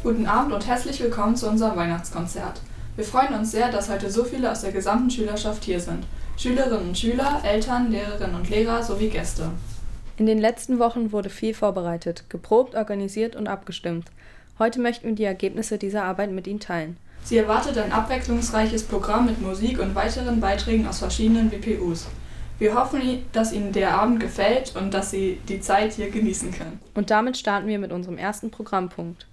Guten Abend und herzlich willkommen zu unserem Weihnachtskonzert. Wir freuen uns sehr, dass heute so viele aus der gesamten Schülerschaft hier sind. Schülerinnen und Schüler, Eltern, Lehrerinnen und Lehrer sowie Gäste. In den letzten Wochen wurde viel vorbereitet, geprobt, organisiert und abgestimmt. Heute möchten wir die Ergebnisse dieser Arbeit mit Ihnen teilen. Sie erwartet ein abwechslungsreiches Programm mit Musik und weiteren Beiträgen aus verschiedenen WPUs. Wir hoffen, dass Ihnen der Abend gefällt und dass Sie die Zeit hier genießen können. Und damit starten wir mit unserem ersten Programmpunkt.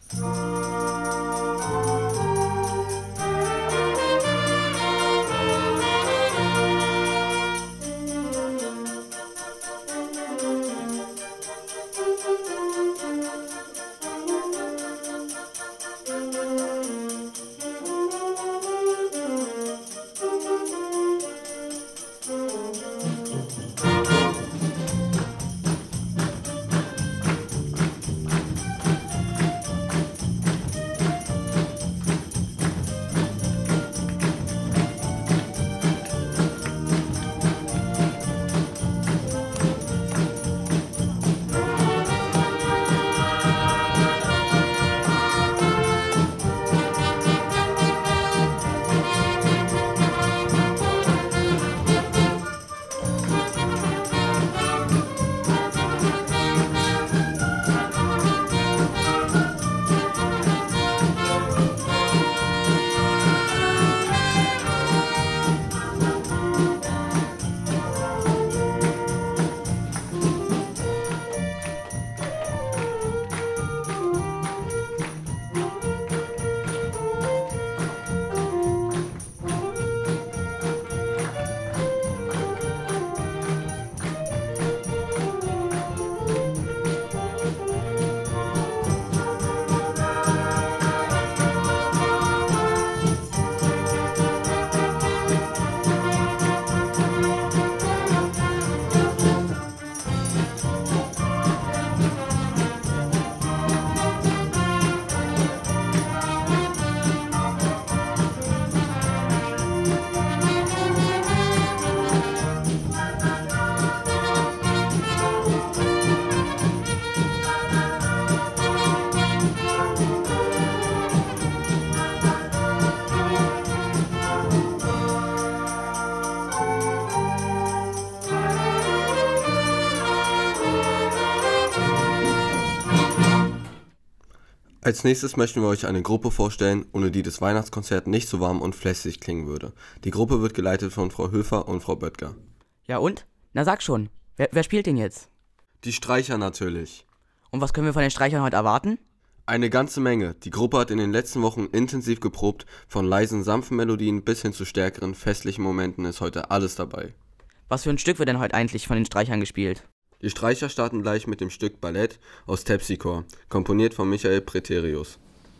Als nächstes möchten wir euch eine Gruppe vorstellen, ohne die das Weihnachtskonzert nicht so warm und flässig klingen würde. Die Gruppe wird geleitet von Frau Höfer und Frau Böttger. Ja und? Na sag schon, wer spielt denn jetzt? Die Streicher natürlich. Und was können wir von den Streichern heute erwarten? Eine ganze Menge. Die Gruppe hat in den letzten Wochen intensiv geprobt, von leisen, sanften Melodien bis hin zu stärkeren, festlichen Momenten ist heute alles dabei. Was für ein Stück wird denn heute eigentlich von den Streichern gespielt? Die Streicher starten gleich mit dem Stück Ballett aus Terpsichore, komponiert von Michael Praetorius.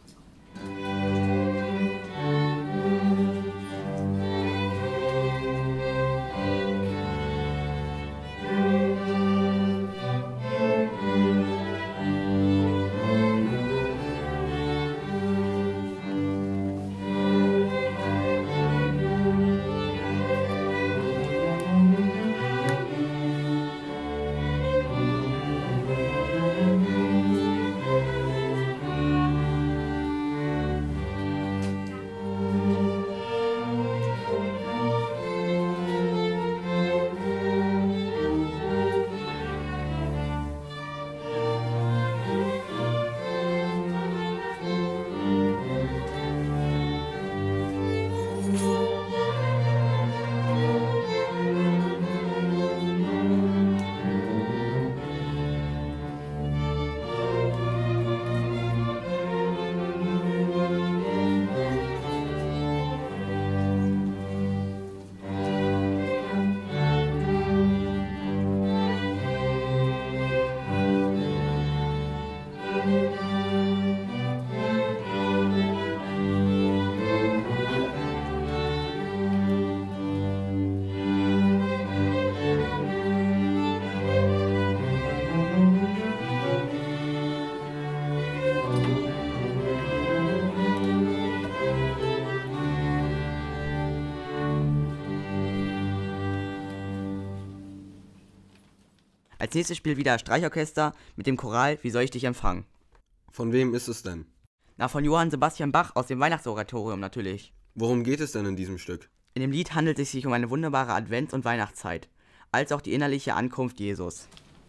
Als nächstes spielt wieder Streichorchester mit dem Choral Wie soll ich dich empfangen? Von wem ist es denn? Na, von Johann Sebastian Bach aus dem Weihnachtsoratorium natürlich. Worum geht es denn in diesem Stück? In dem Lied handelt es sich um eine wunderbare Advents- und Weihnachtszeit, als auch die innerliche Ankunft Jesus.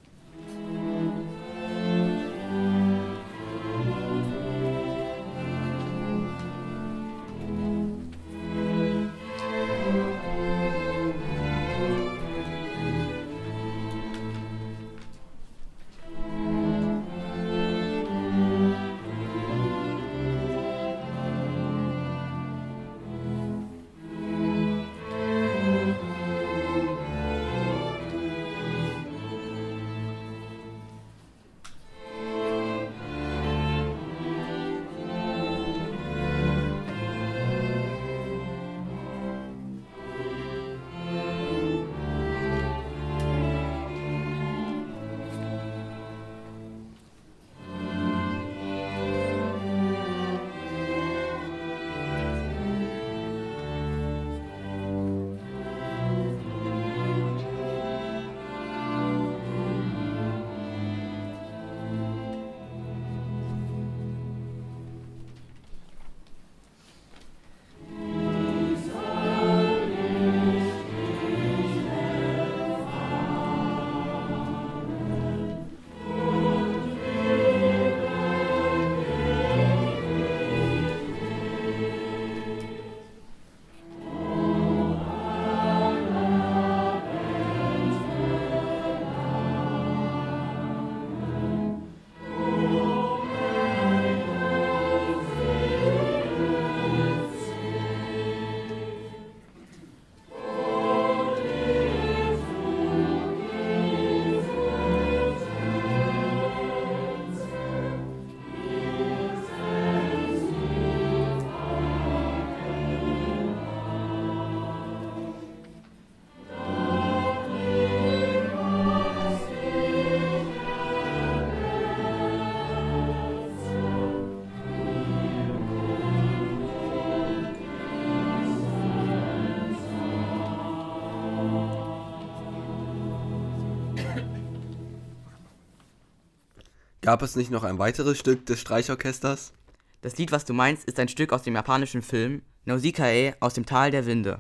Gab es nicht noch ein weiteres Stück des Streichorchesters? Das Lied, was du meinst, ist ein Stück aus dem japanischen Film Nausicaa aus dem Tal der Winde.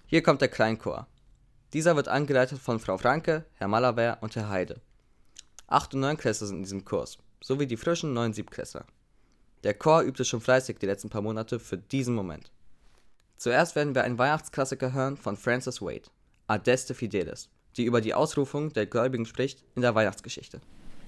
Hier kommt der Kleinchor. Dieser wird angeleitet von Frau Franke, Herr Malawer und Herr Heide. 8- und 9-Klässler sind in diesem Kurs, sowie die frischen 9- und 7-Klässler. Der Chor übte schon fleißig die letzten paar Monate für diesen Moment. Zuerst werden wir einen Weihnachtsklassiker hören von Francis Wade, Adeste Fideles, die über die Ausrufung der Gläubigen spricht in der Weihnachtsgeschichte.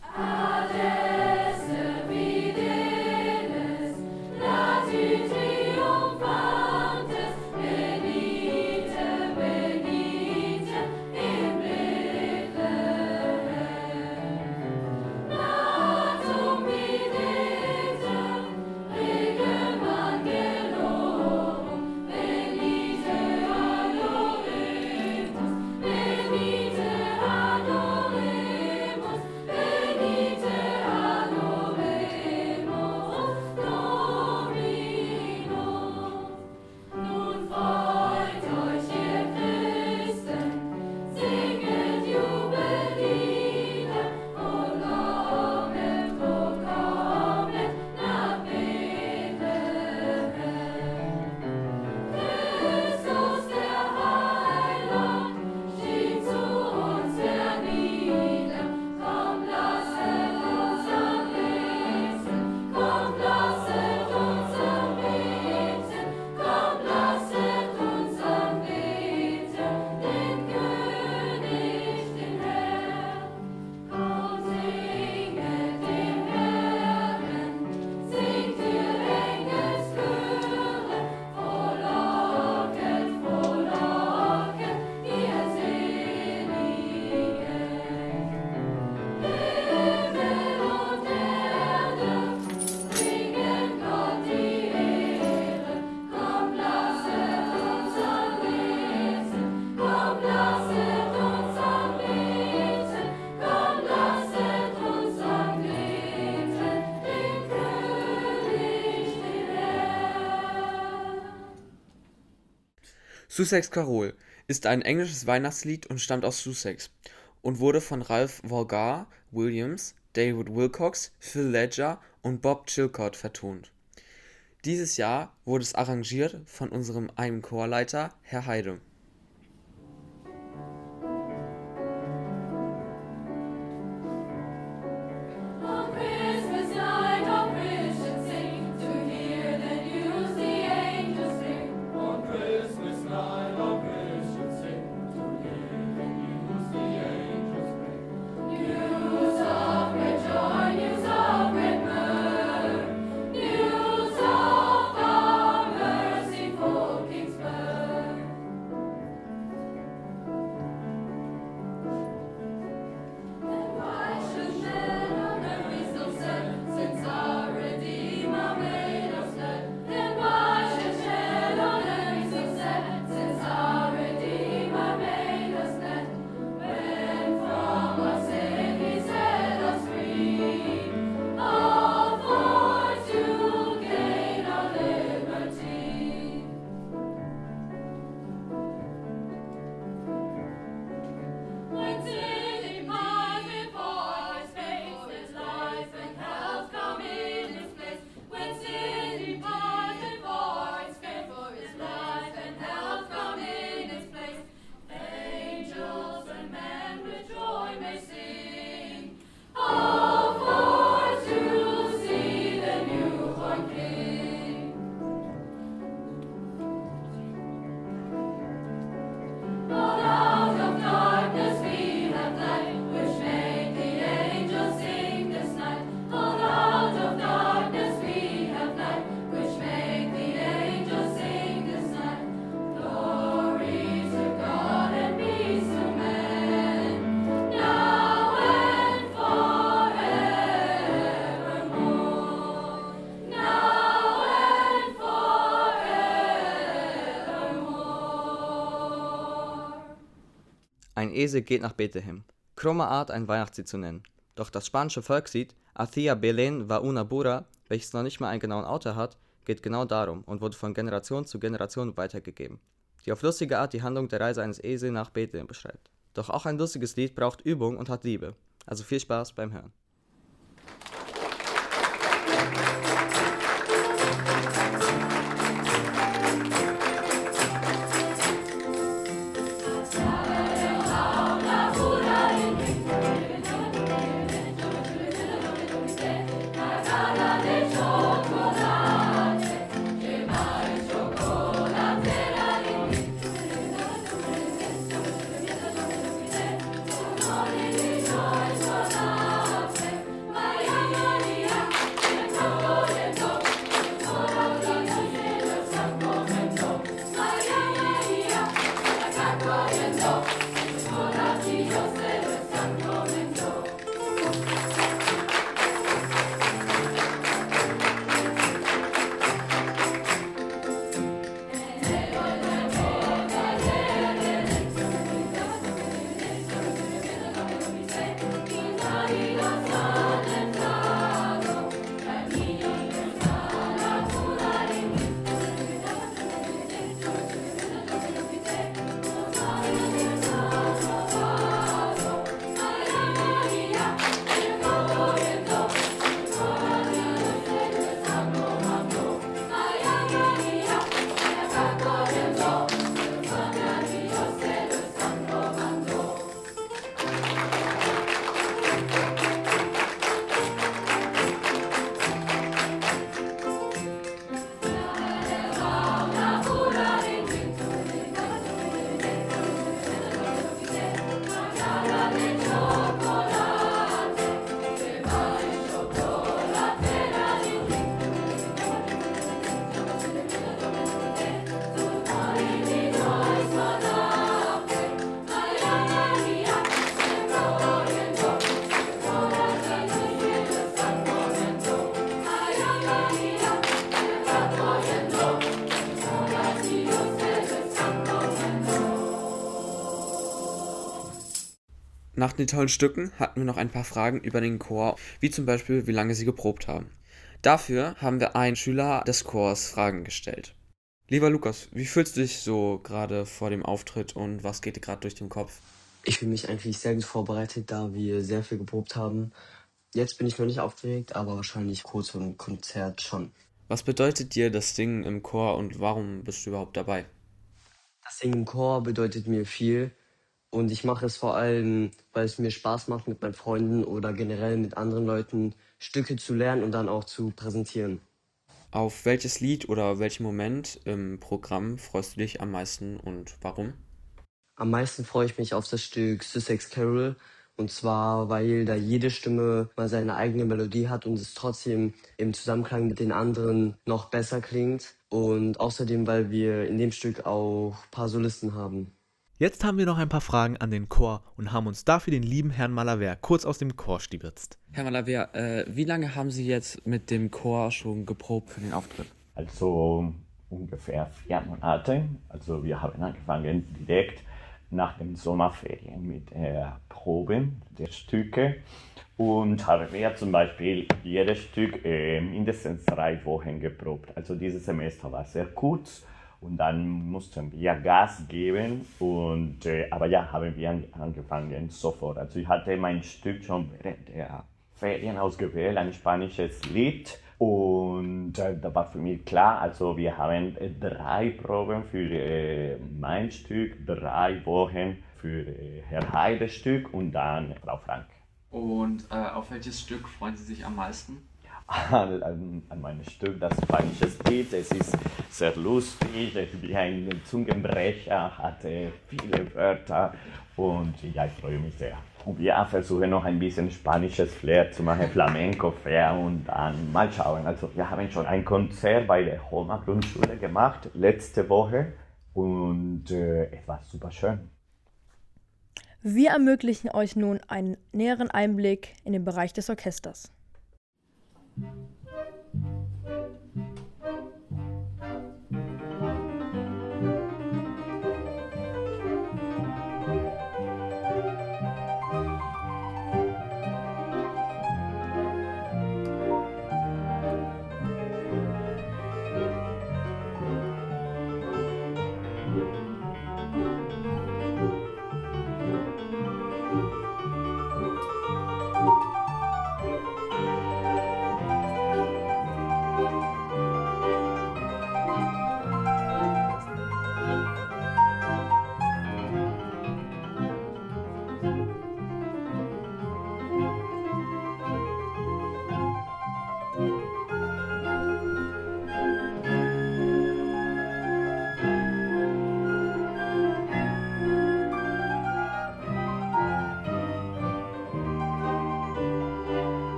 Sussex Carol ist ein englisches Weihnachtslied und stammt aus Sussex und wurde von Ralph Vaughan Williams, David Wilcox, Phil Ledger und Bob Chilcott vertont. Dieses Jahr wurde es arrangiert von einem Chorleiter, Herr Heide. Ein Esel geht nach Bethlehem. Krumme Art, ein Weihnachtslied zu nennen. Doch das spanische Volkslied Hacia Belén va una burra, welches noch nicht mal einen genauen Autor hat, geht genau darum und wurde von Generation zu Generation weitergegeben, die auf lustige Art die Handlung der Reise eines Esels nach Bethlehem beschreibt. Doch auch ein lustiges Lied braucht Übung und hat Liebe. Also viel Spaß beim Hören. Nach den tollen Stücken hatten wir noch ein paar Fragen über den Chor, wie zum Beispiel, wie lange sie geprobt haben. Dafür haben wir einen Schüler des Chors Fragen gestellt. Lieber Lukas, wie fühlst du dich so gerade vor dem Auftritt und was geht dir gerade durch den Kopf? Ich fühle mich eigentlich sehr gut vorbereitet, da wir sehr viel geprobt haben. Jetzt bin ich noch nicht aufgeregt, aber wahrscheinlich kurz vor dem Konzert schon. Was bedeutet dir das Singen im Chor und warum bist du überhaupt dabei? Das Singen im Chor bedeutet mir viel und ich mache es vor allem, weil es mir Spaß macht, mit meinen Freunden oder generell mit anderen Leuten Stücke zu lernen und dann auch zu präsentieren. Auf welches Lied oder welchen Moment im Programm freust du dich am meisten und warum? Am meisten freue ich mich auf das Stück Sussex Carol, und zwar, weil da jede Stimme mal seine eigene Melodie hat und es trotzdem im Zusammenklang mit den anderen noch besser klingt. Und außerdem, weil wir in dem Stück auch ein paar Solisten haben. Jetzt haben wir noch ein paar Fragen an den Chor und haben uns dafür den lieben Herrn Malaver kurz aus dem Chor stibitzt. Herr Malaver, wie lange haben Sie jetzt mit dem Chor schon geprobt für den Auftritt? Also ungefähr 4 Monate. Also wir haben angefangen direkt nach den Sommerferien mit Proben der Stücke und haben wir zum Beispiel jedes Stück mindestens 3 Wochen geprobt. Also dieses Semester war sehr kurz und dann mussten wir Gas geben aber ja, haben wir angefangen sofort. Also ich hatte mein Stück schon während der Ferien ausgewählt, ein spanisches Lied. Und da war für mich klar, also wir haben 3 Proben für mein Stück, 3 Wochen für Herr Heides Stück und dann Frau Frank. Und auf welches Stück freuen Sie sich am meisten? An mein Stück, das spanische Lied. Es ist sehr lustig, es ist wie ein Zungenbrecher, hat viele Wörter und ja, ich freue mich sehr. Und wir versuchen noch ein bisschen spanisches Flair zu machen, Flamenco-Flair und dann mal schauen. Also wir haben schon ein Konzert bei der Homa Grundschule gemacht, letzte Woche und es war super schön. Wir ermöglichen euch nun einen näheren Einblick in den Bereich des Orchesters.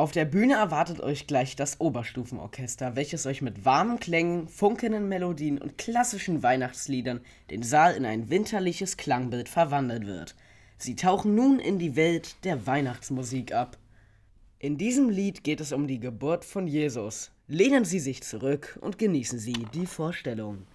Auf der Bühne erwartet euch gleich das Oberstufenorchester, welches euch mit warmen Klängen, funkelnden Melodien und klassischen Weihnachtsliedern den Saal in ein winterliches Klangbild verwandeln wird. Sie tauchen nun in die Welt der Weihnachtsmusik ab. In diesem Lied geht es um die Geburt von Jesus. Lehnen Sie sich zurück und genießen Sie die Vorstellung.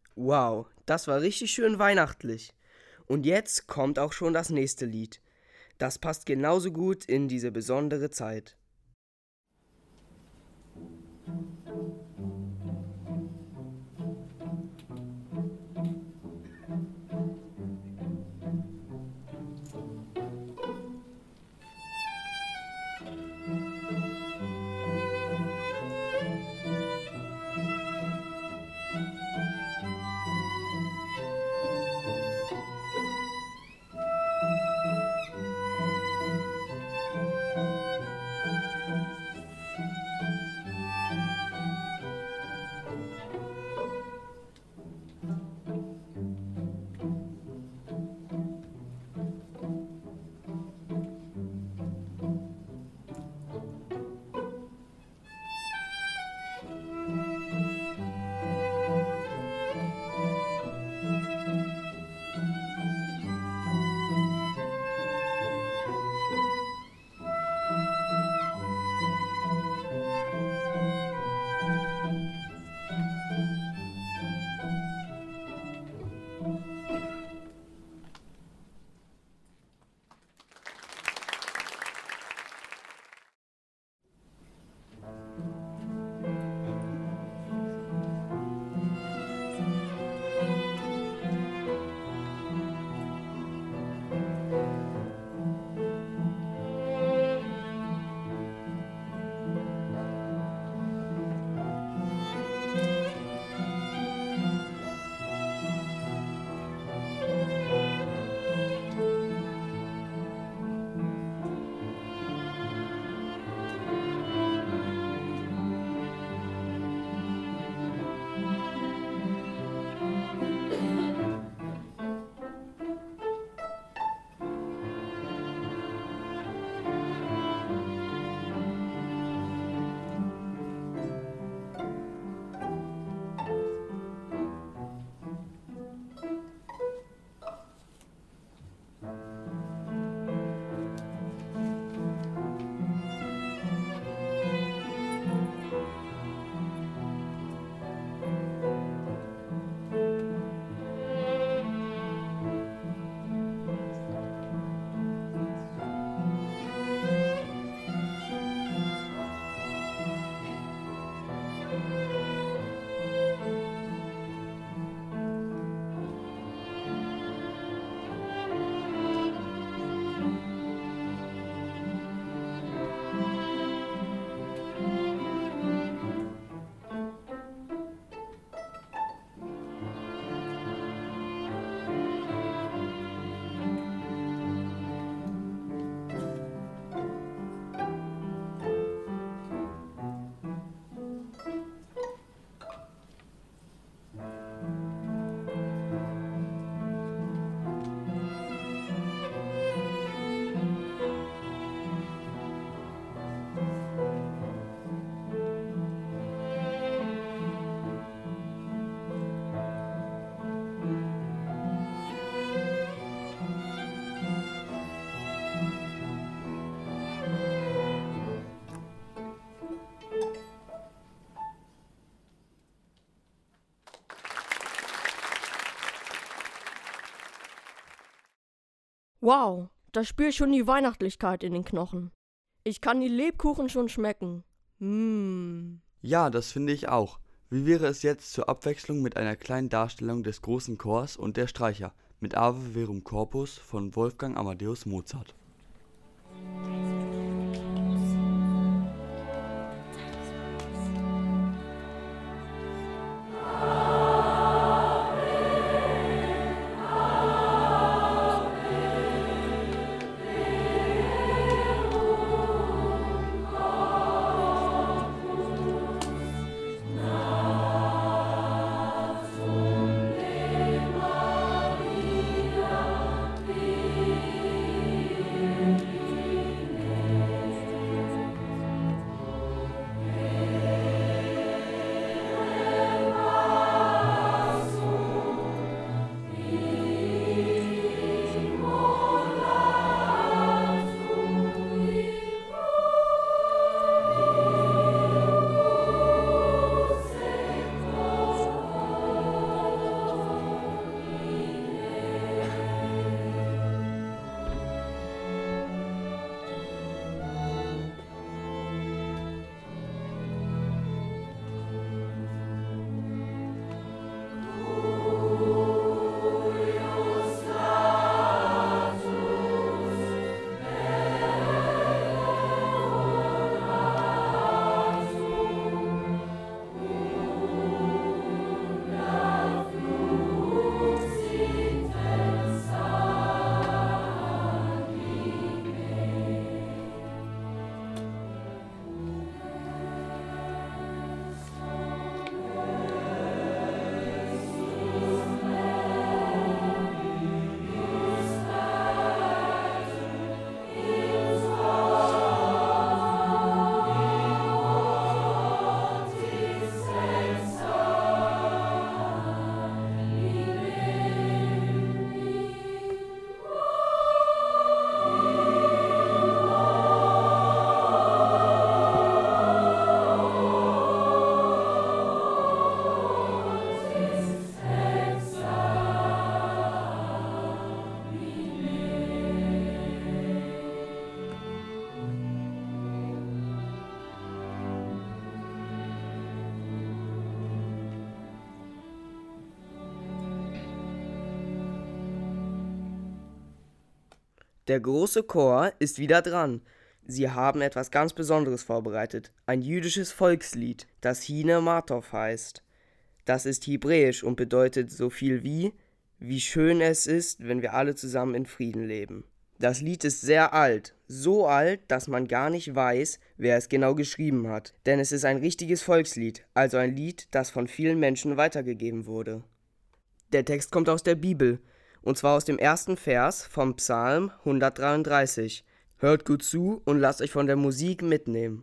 Wow, das war richtig schön weihnachtlich. Und jetzt kommt auch schon das nächste Lied. Das passt genauso gut in diese besondere Zeit. Wow, da spür ich schon die Weihnachtlichkeit in den Knochen. Ich kann die Lebkuchen schon schmecken. Ja, das finde ich auch. Wie wäre es jetzt zur Abwechslung mit einer kleinen Darstellung des großen Chors und der Streicher mit Ave Verum Corpus von Wolfgang Amadeus Mozart? Der große Chor ist wieder dran. Sie haben etwas ganz Besonderes vorbereitet. Ein jüdisches Volkslied, das Hine Matov heißt. Das ist hebräisch und bedeutet so viel wie schön es ist, wenn wir alle zusammen in Frieden leben. Das Lied ist sehr alt, so alt, dass man gar nicht weiß, wer es genau geschrieben hat. Denn es ist ein richtiges Volkslied, also ein Lied, das von vielen Menschen weitergegeben wurde. Der Text kommt aus der Bibel, und zwar aus dem ersten Vers vom Psalm 133. Hört gut zu und lasst euch von der Musik mitnehmen.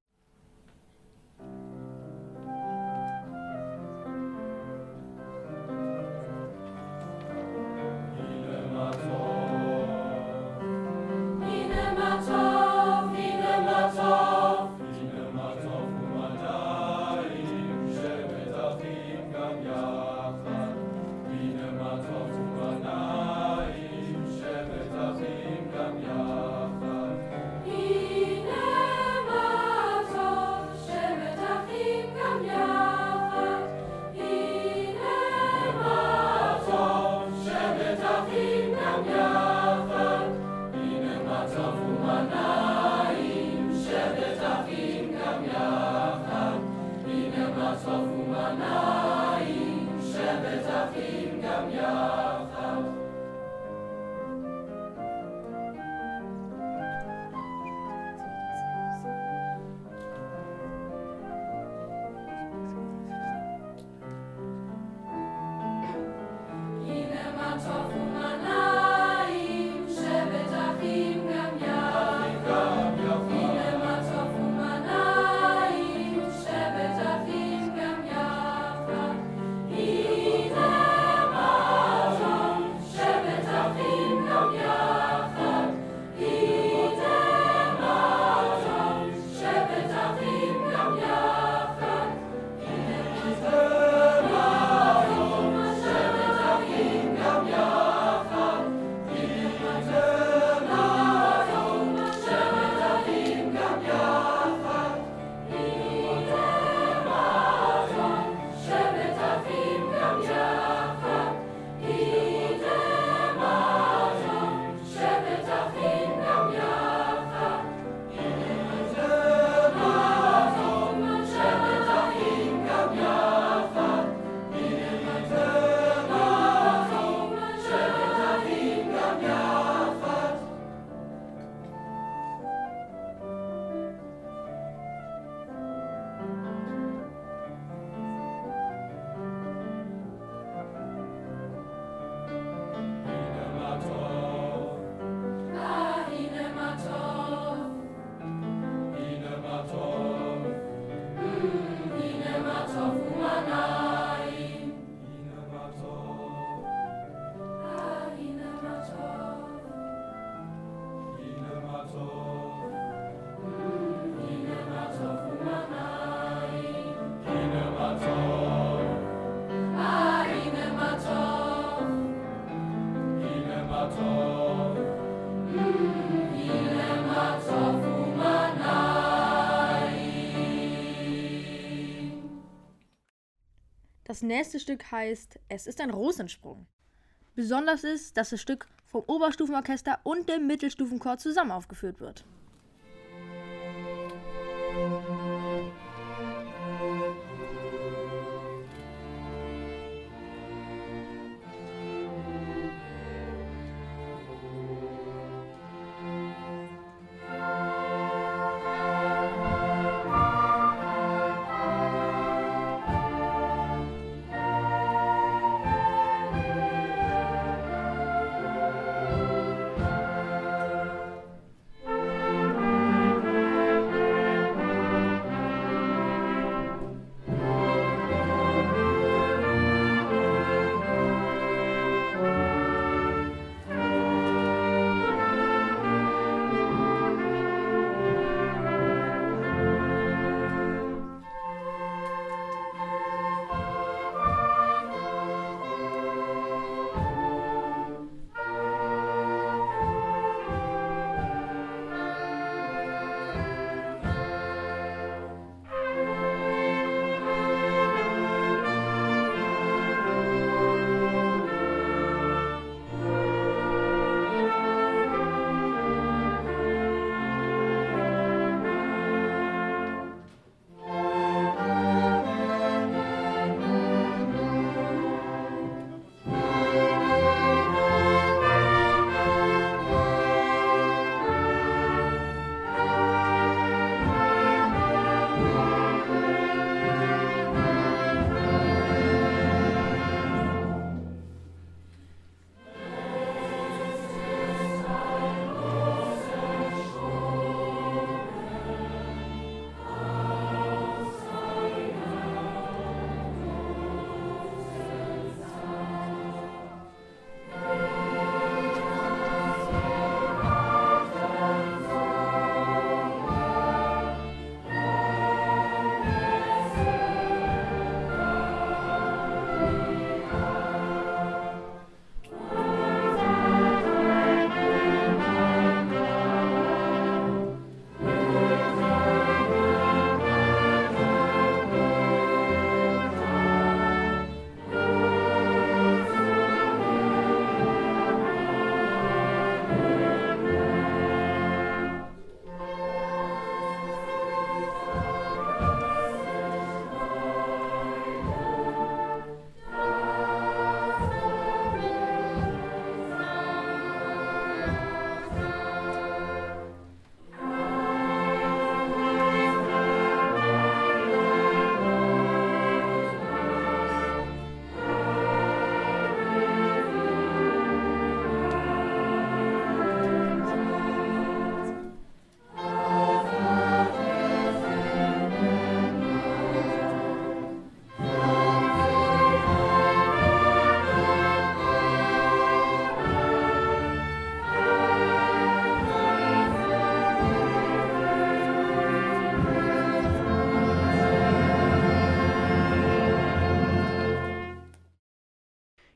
Das nächste Stück heißt Es ist ein Rosensprung. Besonders ist, dass das Stück vom Oberstufenorchester und dem Mittelstufenchor zusammen aufgeführt wird.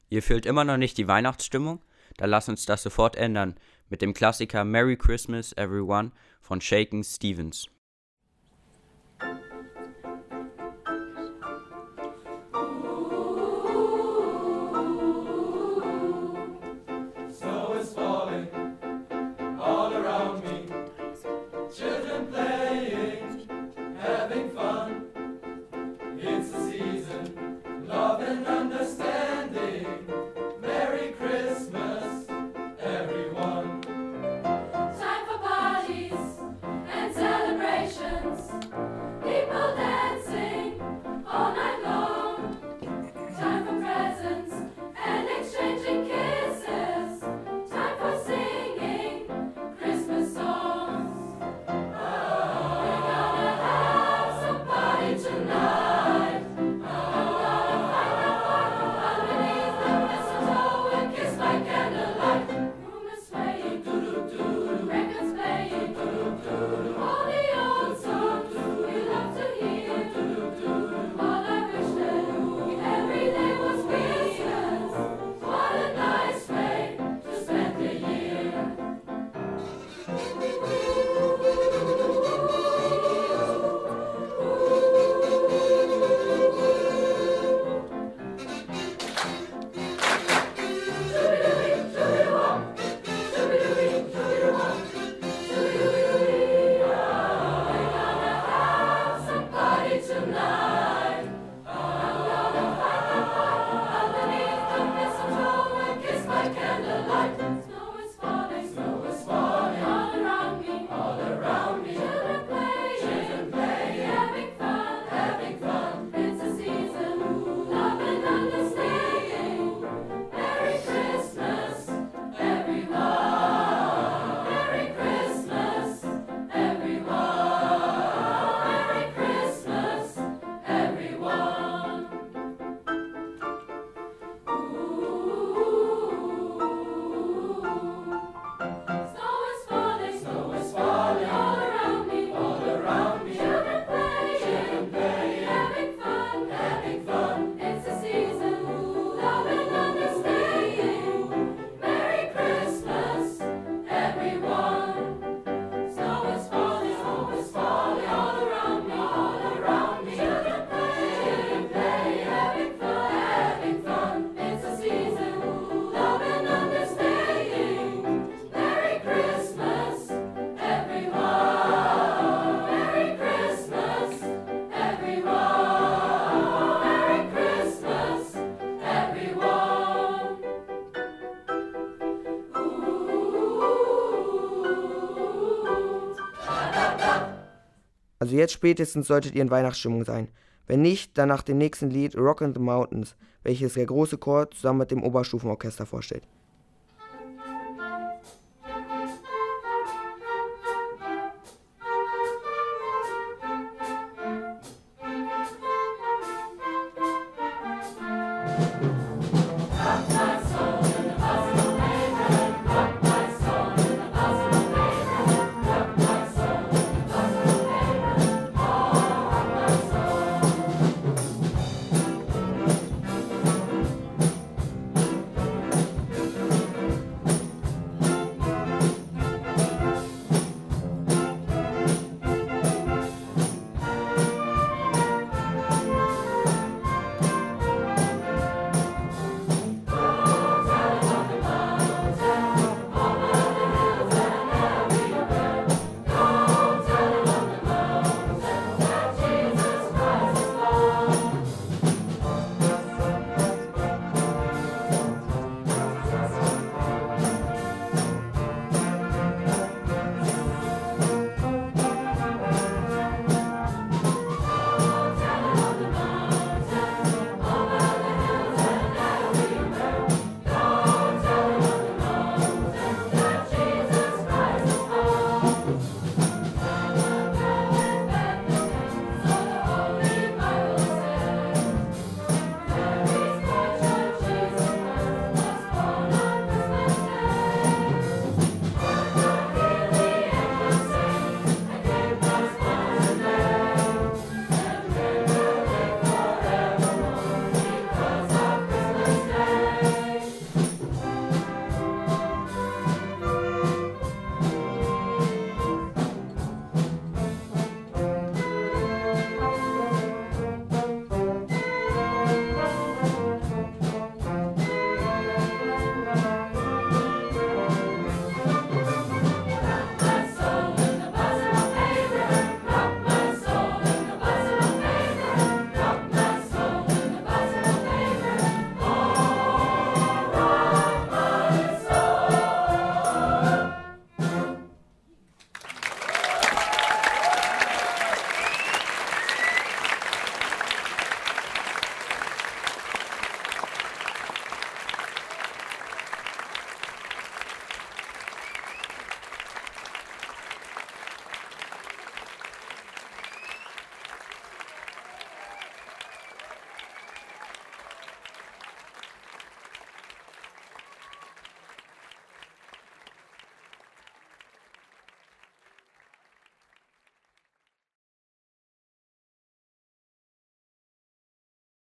Ihr fühlt immer noch nicht die Weihnachtsstimmung? Dann lasst uns das sofort ändern mit dem Klassiker Merry Christmas Everyone von Shakin' Stevens. Also jetzt spätestens solltet ihr in Weihnachtsstimmung sein. Wenn nicht, dann nach dem nächsten Lied Rockin' the Mountains, welches der große Chor zusammen mit dem Oberstufenorchester vorstellt. Thank you.